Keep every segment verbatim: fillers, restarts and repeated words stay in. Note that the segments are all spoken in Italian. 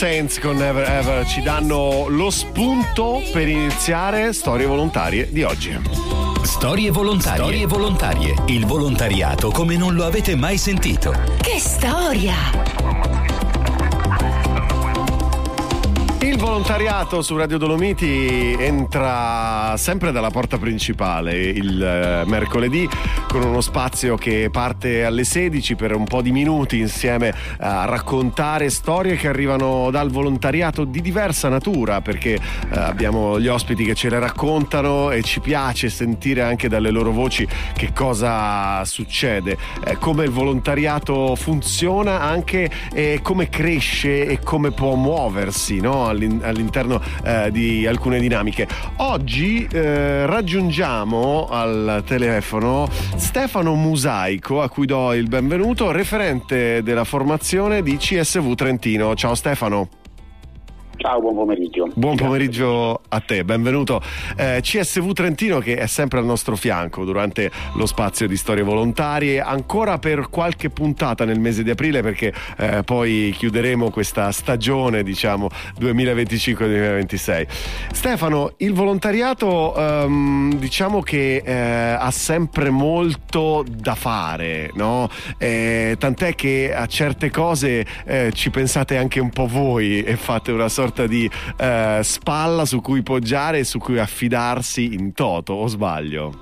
Saints con Never Ever ci danno lo spunto per iniziare Storie Volontarie di oggi. Storie volontarie. Storie volontarie. Il volontariato come non lo avete mai sentito. Che storia! Il volontariato su Radio Dolomiti entra sempre dalla porta principale il eh, mercoledì con uno spazio che parte alle sedici per un po' di minuti insieme a raccontare storie che arrivano dal volontariato di diversa natura, perché eh, abbiamo gli ospiti che ce le raccontano e ci piace sentire anche dalle loro voci che cosa succede, eh, come il volontariato funziona anche e come cresce e come può muoversi, no? all'interno eh, di alcune dinamiche. Oggi eh, raggiungiamo al telefono Stefano Musaico, a cui do il benvenuto, referente della formazione di C S V Trentino. Ciao Stefano. Ciao, buon pomeriggio. Buon pomeriggio a te, benvenuto. Eh, C S V Trentino che è sempre al nostro fianco durante lo spazio di storie volontarie, ancora per qualche puntata nel mese di aprile, perché eh, poi chiuderemo questa stagione, diciamo, duemilaventicinque duemilaventisei. Stefano, il volontariato ehm, diciamo che eh, ha sempre molto da fare, no? Eh, tant'è che a certe cose eh, ci pensate anche un po' voi e fate una sorta di eh, spalla su cui poggiare e su cui affidarsi in toto, o sbaglio?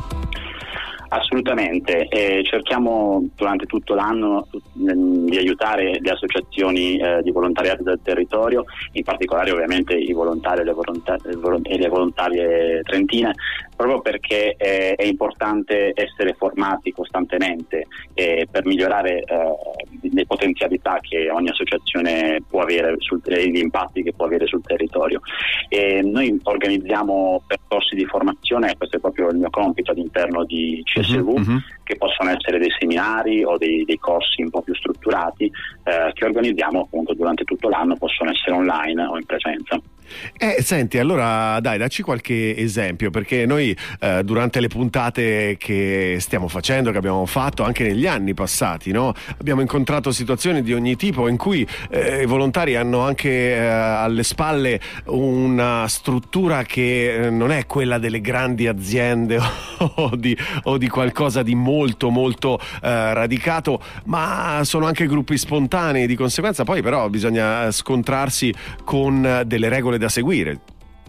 Assolutamente, eh, cerchiamo durante tutto l'anno di aiutare le associazioni eh, di volontariato del territorio, in particolare ovviamente i volontari e le, volontar- e le volontarie trentine, proprio perché eh, è importante essere formati costantemente eh, per migliorare eh, le potenzialità che ogni associazione può avere, sul, gli impatti che può avere sul territorio. E noi organizziamo percorsi di formazione, questo è proprio il mio compito all'interno di C S V, uh-huh. che possono essere dei seminari o dei, dei corsi un po' più strutturati eh, che organizziamo appunto durante tutto l'anno, possono essere online o in presenza. Eh, senti, allora dai, dacci qualche esempio, perché noi eh, durante le puntate che stiamo facendo, che abbiamo fatto anche negli anni passati, no? Abbiamo incontrato situazioni di ogni tipo in cui eh, i volontari hanno anche eh, alle spalle una struttura che eh, non è quella delle grandi aziende o di, o di qualcosa di molto molto eh, radicato, ma sono anche gruppi spontanei, di conseguenza poi però bisogna scontrarsi con delle regole da seguire.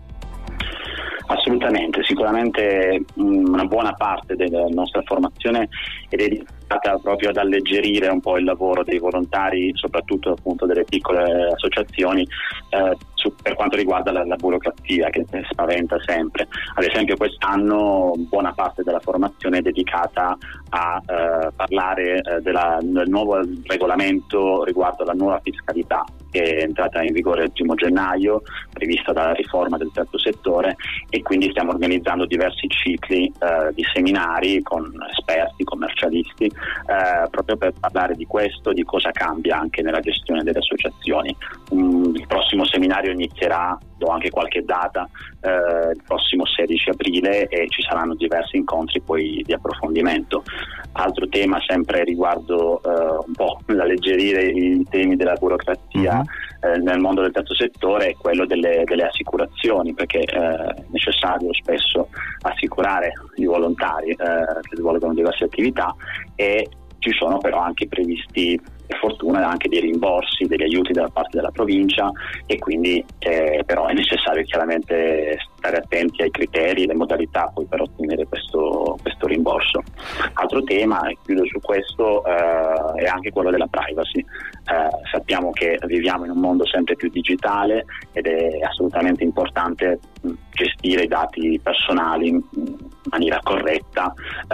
Assolutamente, sicuramente una buona parte della nostra formazione è dedicata proprio ad alleggerire un po' il lavoro dei volontari, soprattutto appunto delle piccole associazioni, eh, su, per quanto riguarda la, la burocrazia che spaventa sempre. Ad esempio quest'anno buona parte della formazione è dedicata a eh, parlare eh, della, del nuovo regolamento riguardo alla nuova fiscalità, che è entrata in vigore il primo gennaio, prevista dalla riforma del terzo settore, e quindi stiamo organizzando diversi cicli eh, di seminari con esperti, commercialisti, eh, proprio per parlare di questo, di cosa cambia anche nella gestione delle associazioni. Um, il prossimo seminario inizierà, do anche qualche data, eh, il prossimo sedici aprile, e ci saranno diversi incontri poi di approfondimento. Altro tema sempre riguardo eh, un po' l'alleggerire i temi della burocrazia uh-huh. eh, nel mondo del terzo settore è quello delle, delle assicurazioni, perché eh, è necessario spesso assicurare i volontari eh, che svolgono diverse attività, e ci sono però anche previsti, per fortuna, anche dei rimborsi, degli aiuti da parte della provincia, e quindi eh, però è necessario chiaramente stare attenti ai criteri e le modalità poi per ottenere questo, questo rimborso. Altro tema, e chiudo su questo, eh, è anche quello della privacy. Eh, sappiamo che viviamo in un mondo sempre più digitale ed è assolutamente importante mh, gestire i dati personali in maniera corretta,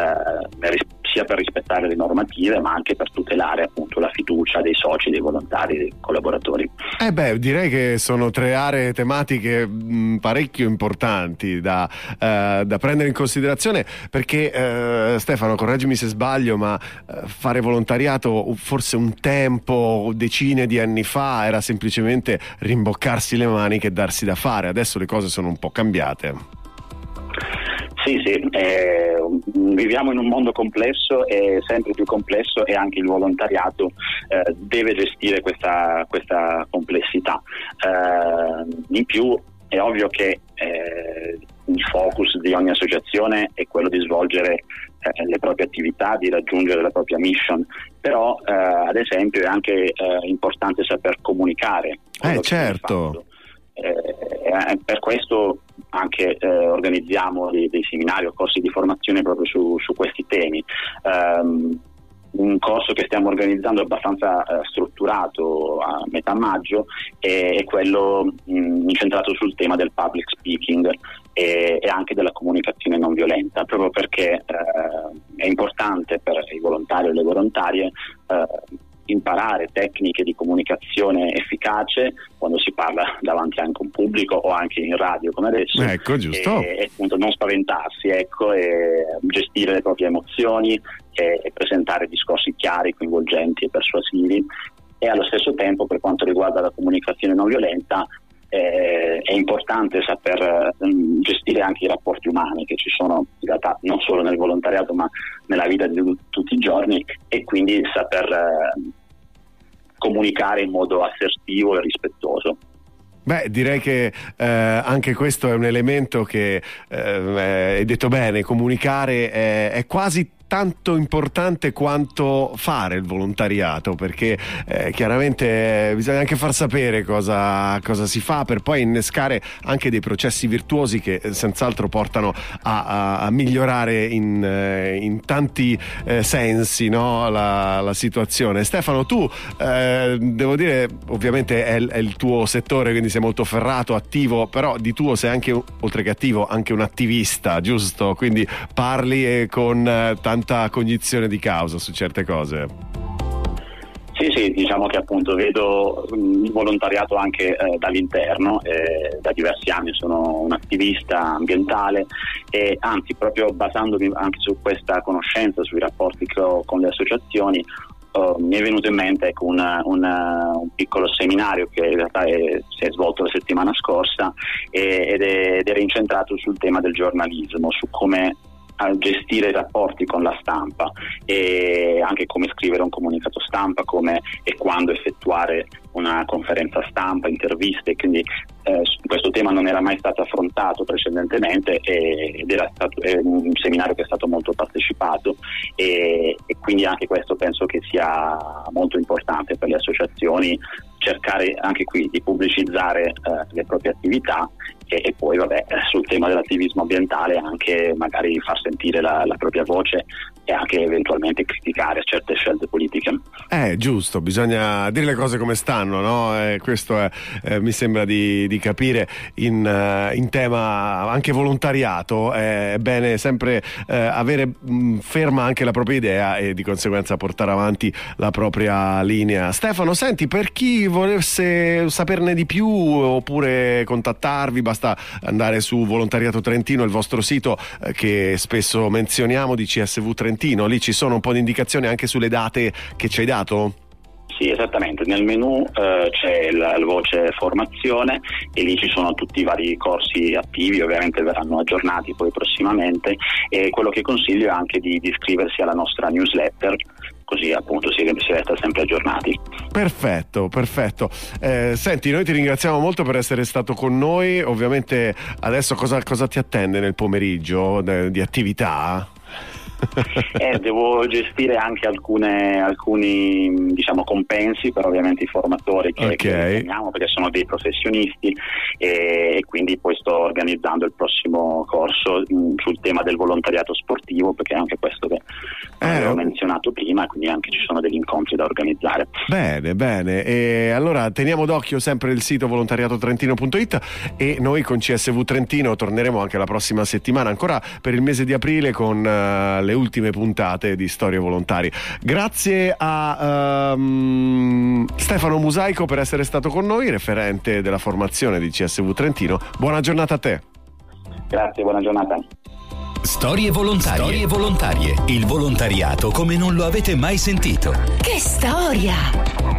eh, sia per rispettare le normative ma anche per tutelare appunto la fiducia dei soci, dei volontari, dei collaboratori. Eh beh, direi che sono tre aree tematiche mh, parecchio importanti da, eh, da prendere in considerazione, perché eh, Stefano, correggimi se sbaglio, ma eh, fare volontariato forse un tempo, decine di anni fa, era semplicemente rimboccarsi le maniche e darsi da fare. Adesso le cose sono un po' cambiate. Sì, sì, eh, viviamo in un mondo complesso e sempre più complesso, e anche il volontariato eh, deve gestire questa, questa complessità. Eh, in più è ovvio che eh, il focus di ogni associazione è quello di svolgere eh, le proprie attività, di raggiungere la propria mission, però eh, ad esempio è anche eh, importante saper comunicare. Eh certo. Eh, per questo anche eh, organizziamo dei, dei seminari o corsi di formazione proprio su, su questi temi. Um, un corso che stiamo organizzando abbastanza eh, strutturato a metà maggio è, è quello mh, incentrato sul tema del public speaking e, e anche della comunicazione non violenta, proprio perché eh, è importante per i volontari o le volontarie eh, imparare tecniche di comunicazione efficace quando si parla davanti anche a un pubblico o anche in radio come adesso. Ecco, giusto. E, e appunto non spaventarsi, ecco, e gestire le proprie emozioni e, e presentare discorsi chiari, coinvolgenti e persuasivi. E allo stesso tempo, per quanto riguarda la comunicazione non violenta, eh, è importante saper eh, gestire anche i rapporti umani che ci sono in realtà non solo nel volontariato ma nella vita di t- tutti i giorni, e quindi saper eh, comunicare in modo assertivo e rispettoso. Beh, direi che eh, anche questo è un elemento che eh, è detto bene, comunicare è, è quasi tanto importante quanto fare il volontariato, perché eh, chiaramente bisogna anche far sapere cosa, cosa si fa, per poi innescare anche dei processi virtuosi che eh, senz'altro portano a, a, a migliorare in, eh, in tanti eh, sensi, no? la, la situazione. Stefano, tu eh, devo dire, ovviamente è, è il tuo settore, quindi sei molto ferrato, attivo, però di tuo sei anche, oltre che attivo, anche un attivista, giusto? Quindi parli eh, con eh, tanta cognizione di causa su certe cose. Sì, sì, diciamo che appunto vedo il volontariato anche eh, dall'interno, eh, da diversi anni sono un attivista ambientale e anzi, proprio basandomi anche su questa conoscenza, sui rapporti che ho con le associazioni, Uh, mi è venuto in mente ecco, una, una, un piccolo seminario che in realtà è, si è svolto la settimana scorsa e, ed, è, ed era incentrato sul tema del giornalismo, su come a gestire i rapporti con la stampa e anche come scrivere un comunicato stampa, come e quando effettuare una conferenza stampa, interviste, quindi eh, questo tema non era mai stato affrontato precedentemente e, ed era stato è un seminario che è stato molto partecipato e, e quindi anche questo penso che sia molto importante per le associazioni, cercare anche qui di pubblicizzare eh, le proprie attività e, e poi vabbè sul tema dell'attivismo ambientale anche magari far sentire la, la propria voce e anche eventualmente criticare certe scelte politiche. Eh, giusto, bisogna dire le cose come stanno, no? Eh, questo è, eh, mi sembra di, di capire in, uh, in tema anche volontariato, è bene sempre eh, avere mh, ferma anche la propria idea e di conseguenza portare avanti la propria linea. Stefano, senti, per chi volesse saperne di più oppure contattarvi, basta andare su Volontariato Trentino, il vostro sito eh, che spesso menzioniamo, di C S V Trentino. Lì ci sono un po' di indicazioni anche sulle date che ci hai dato? Sì, esattamente, nel menu eh, c'è la, la voce formazione e lì ci sono tutti i vari corsi attivi, ovviamente verranno aggiornati poi prossimamente, e quello che consiglio è anche di, di iscriversi alla nostra newsletter, così appunto si, si resta sempre aggiornati. Perfetto, perfetto. Eh, senti, noi ti ringraziamo molto per essere stato con noi. Ovviamente adesso cosa, cosa ti attende nel pomeriggio de, di attività? Eh, devo gestire anche alcune, alcuni diciamo compensi per ovviamente i formatori che, okay. che insegniamo, perché sono dei professionisti e, e quindi poi sto organizzando il prossimo corso mh, sul tema del volontariato sportivo, perché è anche questo che eh, avevo menzionato prima, quindi anche ci sono degli incontri da organizzare. Bene, bene, e allora teniamo d'occhio sempre il sito volontariato trentino punto it e noi con C S V Trentino torneremo anche la prossima settimana, ancora per il mese di aprile, con uh, le ultime puntate di Storie Volontari. Grazie a um, Stefano Musaico per essere stato con noi, referente della formazione di C S V Trentino. Buona giornata a te. Grazie, buona giornata. Storie volontarie. Storie volontarie. Il volontariato come non lo avete mai sentito. Che storia!